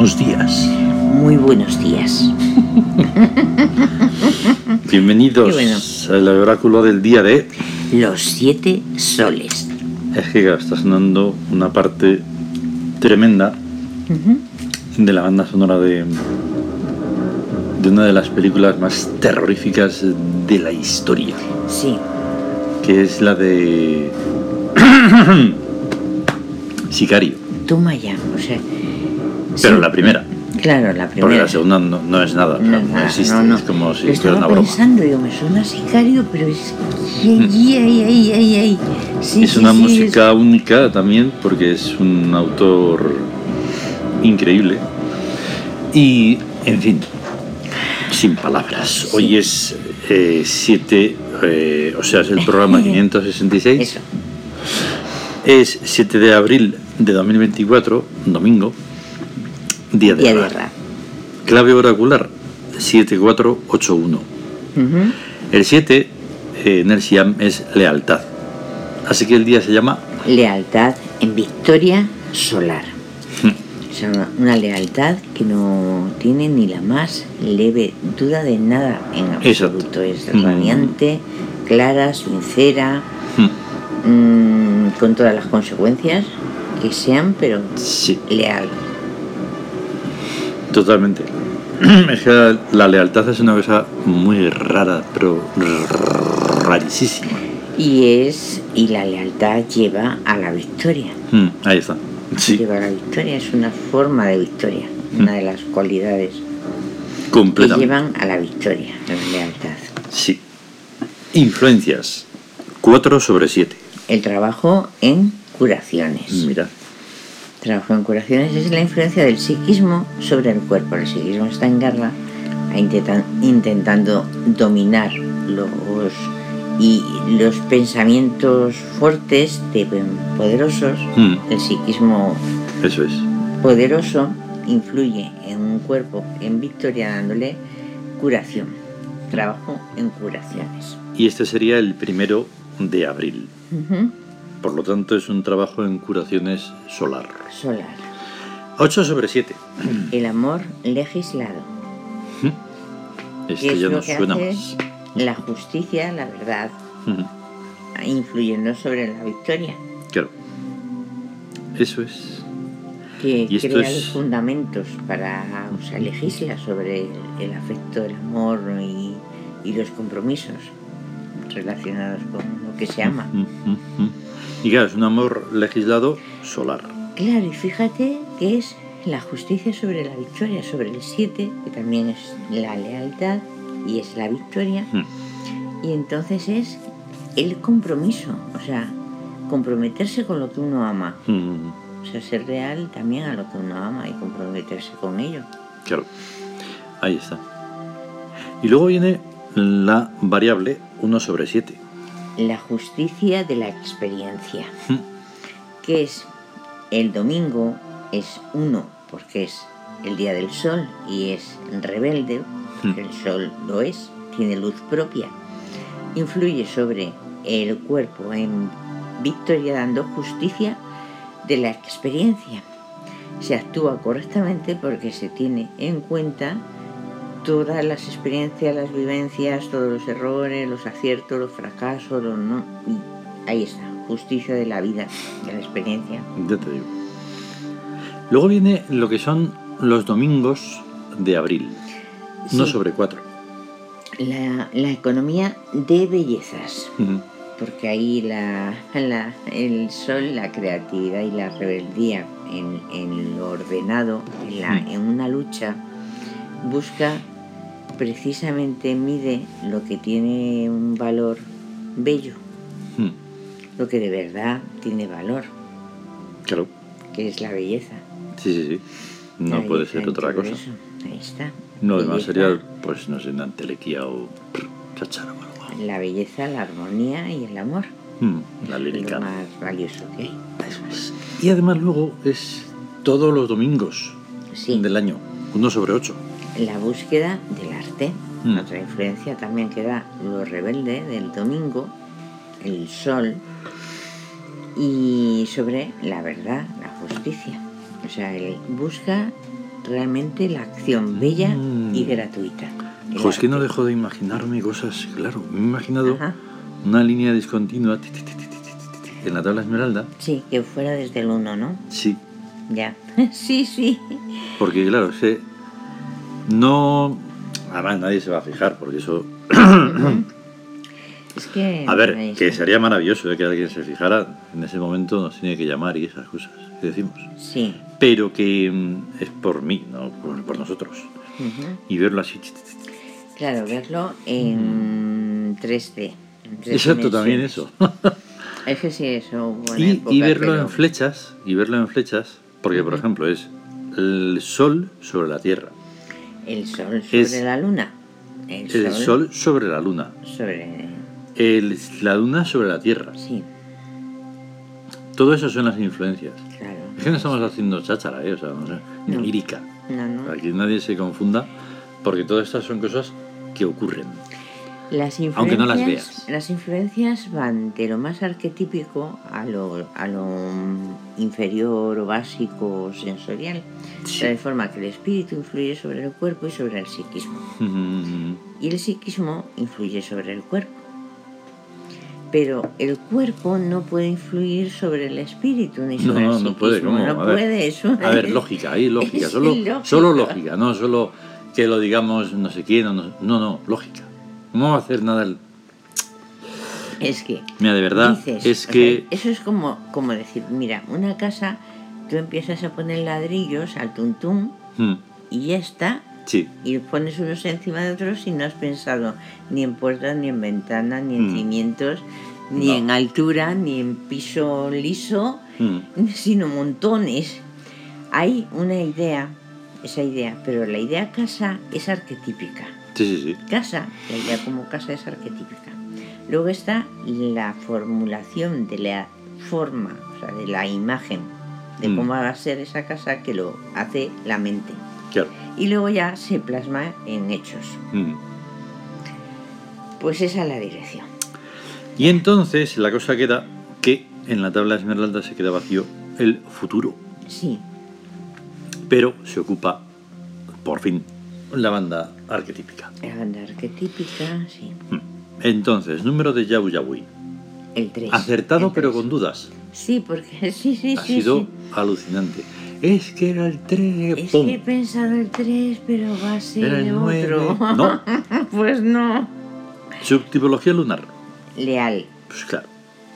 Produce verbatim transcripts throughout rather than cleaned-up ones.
buenos días. Muy buenos días. Bienvenidos bueno. al oráculo del día de... Los siete soles. Es que claro, está sonando una parte tremenda uh-huh. de la banda sonora de, de una de las películas más terroríficas de la historia. Sí. Que es la de... Sicario. Toma ya, o sea... Pero sí. la primera. Claro, la primera. Porque la segunda no, no es nada, no, no, no nada, existe, no, no. es como si Lo fuera una estaba broma. pensando, yo me suena a Sicario, pero es que... Ay, ay, ay, ay, ay. Sí, es sí, una sí, música es... única también, porque es un autor increíble. Y, en fin, sin palabras. Sí. Hoy es siete, eh, eh, o sea, es el programa quinientos sesenta y seis. Eso. Es siete de abril de dos mil veinticuatro, domingo, día de Ra. Clave oracular, siete cuatro ocho uno. Uh-huh. El siete eh, en el Siam es lealtad. Así que el día se llama... Lealtad en victoria solar. O sea, una, una lealtad que no tiene ni la más leve duda de nada en absoluto. Es radiante, mm. clara, sincera, mm. Mmm, con todas las consecuencias que sean, pero sí. leal. Totalmente. Es que la lealtad es una cosa muy rara, pero rarísima. Y es y la lealtad lleva a la victoria. Mm, ahí está. Sí. Lleva a la victoria, es una forma de victoria, mm. una de las cualidades que llevan a la victoria, la lealtad. Sí. Influencias. cuatro sobre siete. El trabajo en curaciones. Mira. Trabajo en curaciones es la influencia del psiquismo sobre el cuerpo. El psiquismo está en guerra intentan, intentando dominar los y los pensamientos fuertes de poderosos. Mm. El psiquismo Eso es. poderoso influye en un cuerpo en victoria dándole curación. Trabajo en curaciones. Y este sería el primero de abril. Uh-huh. Por lo tanto, es un trabajo en curaciones solar. Solar. ocho sobre siete. El amor legislado. Este ya nos suena hace más. La justicia, la verdad, uh-huh. influyendo sobre la victoria. Claro. Eso es. Que y crea es... los fundamentos para, o sea, legisla sobre el, el afecto, el amor y, y los compromisos relacionados con lo que se ama. Uh-huh. Y claro, es un amor legislado solar. Claro, y fíjate que es la justicia sobre la victoria, sobre el siete, que también es la lealtad y es la victoria. Uh-huh. Y entonces es el compromiso, o sea, comprometerse con lo que uno ama. Uh-huh. O sea, ser real también a lo que uno ama y comprometerse con ello. Claro, ahí está. Y luego viene la variable uno sobre siete. La justicia de la experiencia, ¿Mm? que es el domingo, es uno, porque es el día del sol y es rebelde, porque ¿Mm? el sol lo es, tiene luz propia, influye sobre el cuerpo en victoria dando justicia de la experiencia. Se actúa correctamente porque se tiene en cuenta todas las experiencias, las vivencias, todos los errores, los aciertos, los fracasos, los no. Y ahí está, justicia de la vida, de la experiencia. Ya te digo. Luego viene lo que son los domingos de abril, sí. uno sobre cuatro. La, la economía de bellezas. Uh-huh. Porque ahí la, la, el sol, la creatividad y la rebeldía en, en lo ordenado, en, la, uh-huh. en una lucha, busca precisamente, mide lo que tiene un valor bello, hmm. lo que de verdad tiene valor. Claro. Que es la belleza. Sí, sí, sí. No la puede ser otra cosa. Eso. Ahí está. No, además sería, pues, no sé, una entelequia o chachara o algo. La belleza, la armonía y el amor. Hmm, la lírica. Es lo más valioso que hay. Eso es. Y además luego es todos los domingos sí. del año, uno sobre ocho. La búsqueda del arte. Mm. Otra influencia también que da lo rebelde del domingo, el sol, y sobre la verdad, la justicia. O sea, él busca realmente la acción bella mm. y gratuita. Pues que no dejo de imaginarme cosas, claro, me he imaginado Ajá. una línea discontinua ti, ti, ti, ti, ti, ti, en la tabla esmeralda. Sí, que fuera desde el uno, ¿no? Sí. Ya, sí, sí. Porque claro, se no... Además nadie se va a fijar, porque eso... Es que... A ver, que sería maravilloso de que alguien se fijara, en ese momento nos tiene que llamar y esas cosas que decimos. Sí. Pero que mm, es por mí, no por, por nosotros. Uh-huh. Y verlo así. Claro, verlo en tres D. En tres Exacto, también eso. Es que sí, eso... Y, y verlo en flechas, y verlo en flechas, porque uh-huh. por ejemplo es el sol sobre la Tierra. El sol sobre es la luna. El, el sol, sol sobre la luna. Sobre... El, la luna sobre la Tierra. Sí. Todo eso son las influencias. Claro. Es que no estamos haciendo cháchara, ¿eh? O sea, no sé, no. lírica. No, no. Para que nadie se confunda, porque todas estas son cosas que ocurren. Las influencias, aunque no las veas. Las influencias van de lo más arquetípico a lo, a lo inferior o básico o sensorial. Sí. De forma que el espíritu influye sobre el cuerpo y sobre el psiquismo. Mm-hmm. Y el psiquismo influye sobre el cuerpo. Pero el cuerpo no puede influir sobre el espíritu ni sobre no, el psiquismo. No puede, ¿cómo? No a puede, ver, eso. A ver, lógica, ahí lógica. Solo lógica. Solo lógica, no solo que lo digamos no sé quién. No, no, no lógica. No va a hacer nada el... Es que... Mira, de verdad, dices, es que... Sea, eso es como, como decir, mira, una casa, tú empiezas a poner ladrillos al tuntún hmm. y ya está. Sí. Y pones unos encima de otros y no has pensado ni en puertas, ni en ventanas, ni en hmm. cimientos, ni no. en altura, ni en piso liso, hmm. sino montones. Hay una idea, esa idea, pero la idea casa es arquetípica. Sí, sí, sí. Casa, la idea como casa es arquetípica. Luego está la formulación de la forma, o sea, de la imagen de mm. cómo va a ser esa casa, que lo hace la mente. Claro. Y luego ya se plasma en hechos. Mm. Pues esa es la dirección. Y entonces la cosa queda que en la tabla esmeralda se queda vacío el futuro. Sí. Pero se ocupa, por fin, la banda arquetípica. La banda arquetípica, sí. Entonces, número de Yau Yaui. El tres. Acertado, el tres. Pero con dudas. Sí, porque sí, sí, ha sí. Ha sido sí. alucinante. Es que era el tres. Es ¡pum! que he pensado el tres, pero va a ser era el otro. nueve. No. Pues no. Subtipología lunar. Leal. Pues claro.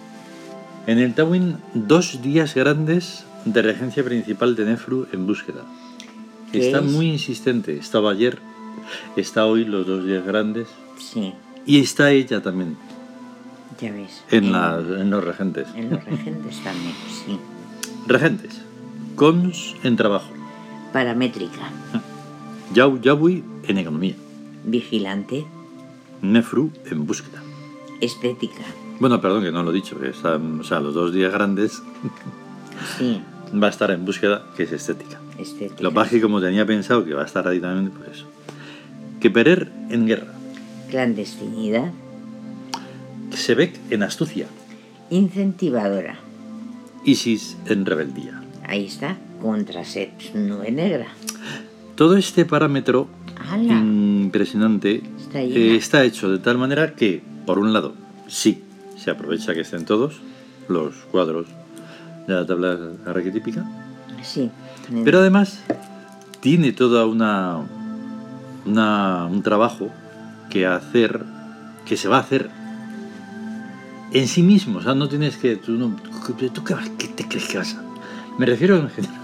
En el Tawin, dos días grandes de regencia principal de Nefru en búsqueda. Está es? muy insistente. Estaba ayer, está hoy los dos días grandes. Sí. Y está ella también. Ya ves. En, en, la, en los regentes. En los regentes también, sí. Regentes. Cons en trabajo. Paramétrica. Yau Yaui en economía. Vigilante. Nefru en búsqueda. Estética. Bueno, perdón que no lo he dicho. Que están, o sea, los dos días grandes. Sí. Va a estar en búsqueda, que es estética. Estética. Lo más que como tenía pensado que va a estar ahí también, pues eso. Que Perer en guerra. Clandestinidad. Sebek en astucia. Incentivadora. Isis en rebeldía. Ahí está, Contraseps nube negra. Todo este parámetro ¡Hala! impresionante está, eh, está hecho de tal manera que, por un lado, sí, se aprovecha que estén todos los cuadros de la tabla arquetípica. Sí. Pero además tiene toda una, una un trabajo que hacer, que se va a hacer en sí mismo. O sea, no tienes que... ¿Tú, no, ¿tú qué, qué te crees que vas a...? Me refiero en general.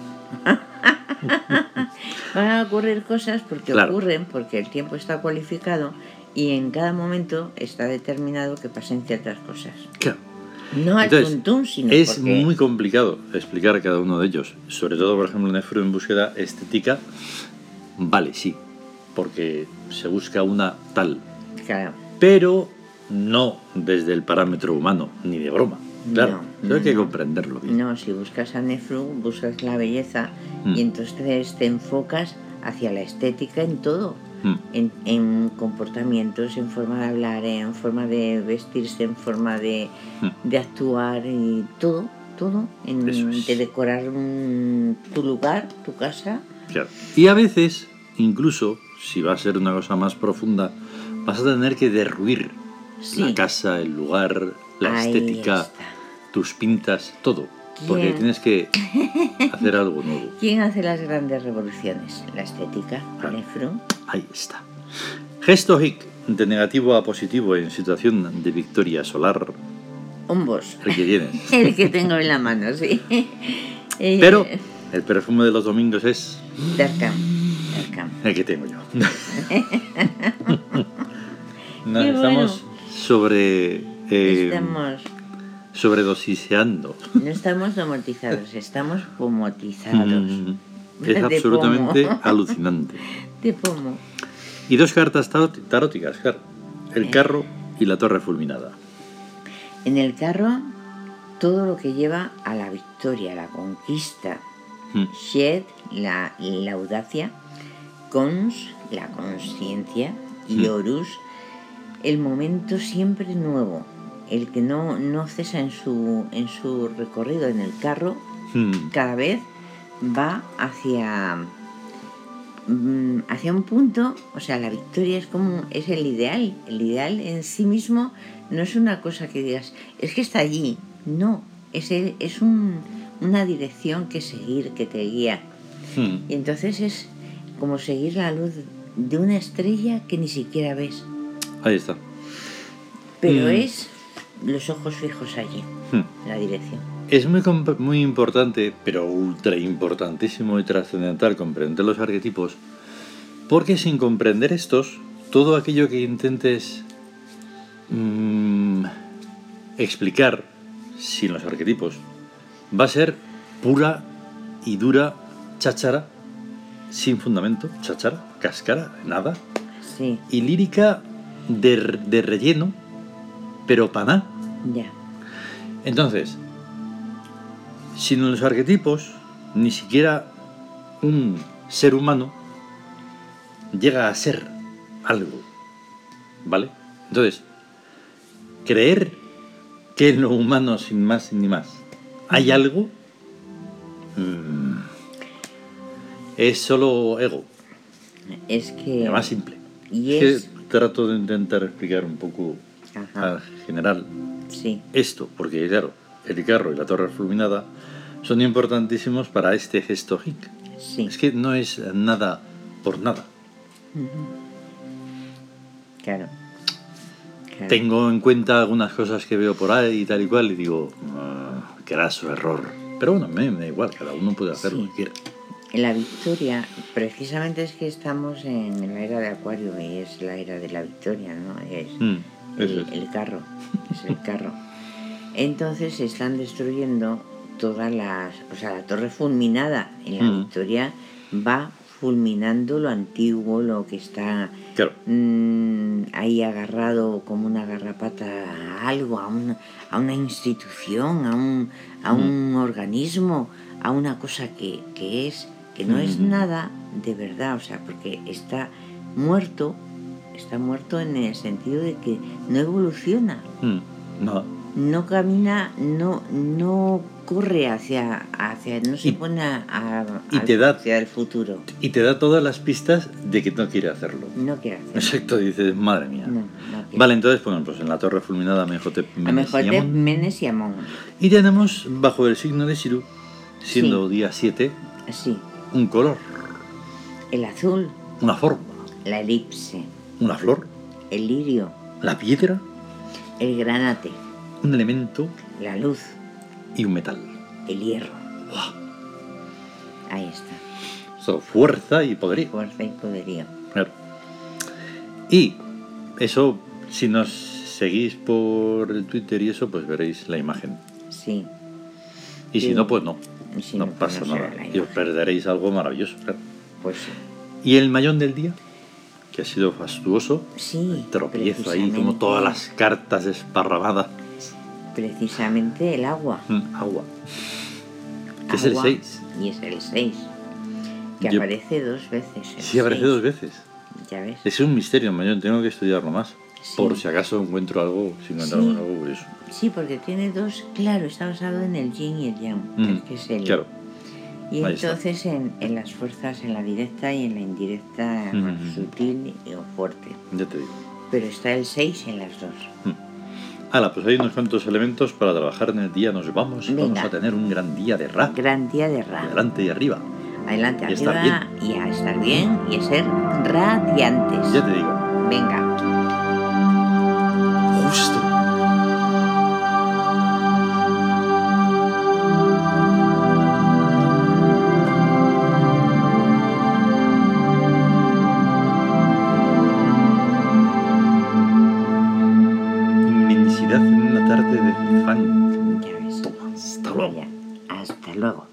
Van a ocurrir cosas porque claro. ocurren, porque el tiempo está cualificado y en cada momento está determinado que pasen ciertas cosas. Claro. No al Entonces, tuntún, sino es porque... muy complicado explicar cada uno de ellos. Sobre todo, por ejemplo, Nefru en búsqueda estética. Vale, sí, porque se busca una tal. Claro. Pero no desde el parámetro humano, ni de broma. Claro, no, eso no, hay que no. comprenderlo bien. No, si buscas a Nefru, buscas la belleza mm. y entonces te enfocas hacia la estética en todo. Mm. En, en comportamientos, en forma de hablar, en forma de vestirse, en forma de, mm. de actuar y todo, todo. En, es. De decorar un, tu lugar, tu casa, Claro. Y a veces, incluso, si va a ser una cosa más profunda, vas a tener que derruir sí. la casa, el lugar, la Ahí estética, está. tus pintas, todo. ¿Quién? Porque tienes que hacer algo nuevo. ¿Quién hace las grandes revoluciones? La estética, claro. Nefru. Ahí está. Gesto hic, de negativo a positivo en situación de victoria solar. Un vos. El que tienes. El que tengo en la mano, sí. Pero el perfume de los domingos es... Darkham. Darkham. El que tengo yo. Nos estamos bueno. sobre... Eh, estamos... sobredosiseando. No estamos domotizados, estamos pomotizados. Mm, es de absolutamente pomo. Alucinante. De pomo. Y dos cartas taróticas, claro. El carro y la torre fulminada. En el carro, todo lo que lleva a la victoria, a la conquista. Mm. Shed, la, la audacia. Cons, la consciencia. Y Horus, mm. el momento siempre nuevo. El que no, no cesa en su, en su recorrido en el carro, mm. cada vez va hacia, hacia un punto, o sea, la victoria es como es el ideal. El ideal en sí mismo no es una cosa que digas, es que está allí. No, es, el, es un, una dirección que seguir, que te guía. Mm. Y entonces es como seguir la luz de una estrella que ni siquiera ves. Ahí está. Pero mm. es... los ojos fijos allí, hmm. la dirección. Es muy, muy importante, pero ultra importantísimo y trascendental comprender los arquetipos, porque sin comprender estos, todo aquello que intentes mmm, explicar sin los arquetipos va a ser pura y dura cháchara, sin fundamento, cháchara, cáscara, nada, sí. y lírica de, de relleno, pero para nada. Ya. Entonces, sin los arquetipos, ni siquiera un ser humano llega a ser algo, ¿vale? Entonces, creer que en lo humano, sin más ni más, hay algo, mmm, es solo ego. Es que... lo más simple. Y es... es... que trato de intentar explicar un poco al general sí. esto, porque claro, el carro y la torre fulminada son importantísimos para este gesto hic. Sí. Es que no es nada por nada. Uh-huh. Claro. claro. Tengo en cuenta algunas cosas que veo por ahí y tal y cual y digo, uh, graso error. Pero bueno, me, me da igual, cada uno puede hacer sí. lo que quiera. En la victoria, precisamente es que estamos en la era de Acuario y es la era de la victoria, ¿no? Es mm, el, es. el carro, es el carro. Entonces se están destruyendo todas las... O sea, la torre fulminada en la mm. victoria va fulminando lo antiguo, lo que está claro. mmm, ahí agarrado como una garrapata a algo, a una, a una institución, a un, a mm. un organismo, a una cosa que, que es... que no mm. es nada de verdad, o sea, porque está muerto, está muerto en el sentido de que no evoluciona. Mm. No. No camina, no, no corre hacia, hacia no se y, pone a, a, y te da, hacia el futuro. Y te da todas las pistas de que no quiere hacerlo. No quiere hacerlo. Exacto, dices, madre mía. No, no vale, entonces, bueno, pues en la torre fulminada Amenhotep Menes y Amón. Y tenemos, bajo el signo de Siru, siendo sí. día siete, sí. un color. El azul. Una forma. La elipse. Una flor. El lirio. La piedra. El granate. Un elemento. La luz. Y un metal. El hierro. ¡Wow! Ahí está. So, fuerza y poderío. Fuerza y poderío. Claro. Y eso, si nos seguís por el Twitter y eso, pues veréis la imagen. Sí. Y sí. si no, pues no. Si no, no pasa pues no nada. Y os perderéis algo maravilloso, claro. Pues sí. Y el mayón del día, que ha sido fastuoso. Sí. Tropiezo ahí, como todas las cartas esparramadas. Precisamente el agua. Mm, agua. Que agua, es el seis. Y es el seis. Que Yo... aparece dos veces. Sí, aparece seis. dos veces. Ya ves. Es un misterio, mayón. Tengo que estudiarlo más. Sí. Por si acaso encuentro algo, si encuentro sí. algo curioso. Sí, porque tiene dos. Claro, está basado en el yin y el yang. Mm, que es el, claro. Y Ahí está. entonces en, en las fuerzas, en la directa y en la indirecta, Mm. más sutil y- o fuerte. Ya te digo. Pero está el seis en las dos. Hala, pues hay unos cuantos elementos para trabajar en el día. Nos vamos y vamos Venga. a tener un gran día de Ra. Gran día de Ra. Adelante y arriba. Adelante, Y estar arriba, y a estar bien y a ser radiantes. Ya te digo. Venga. Justo. Inmensidad en una tarde de funk. Ya ves. Toma, hasta luego. Ya. Hasta luego.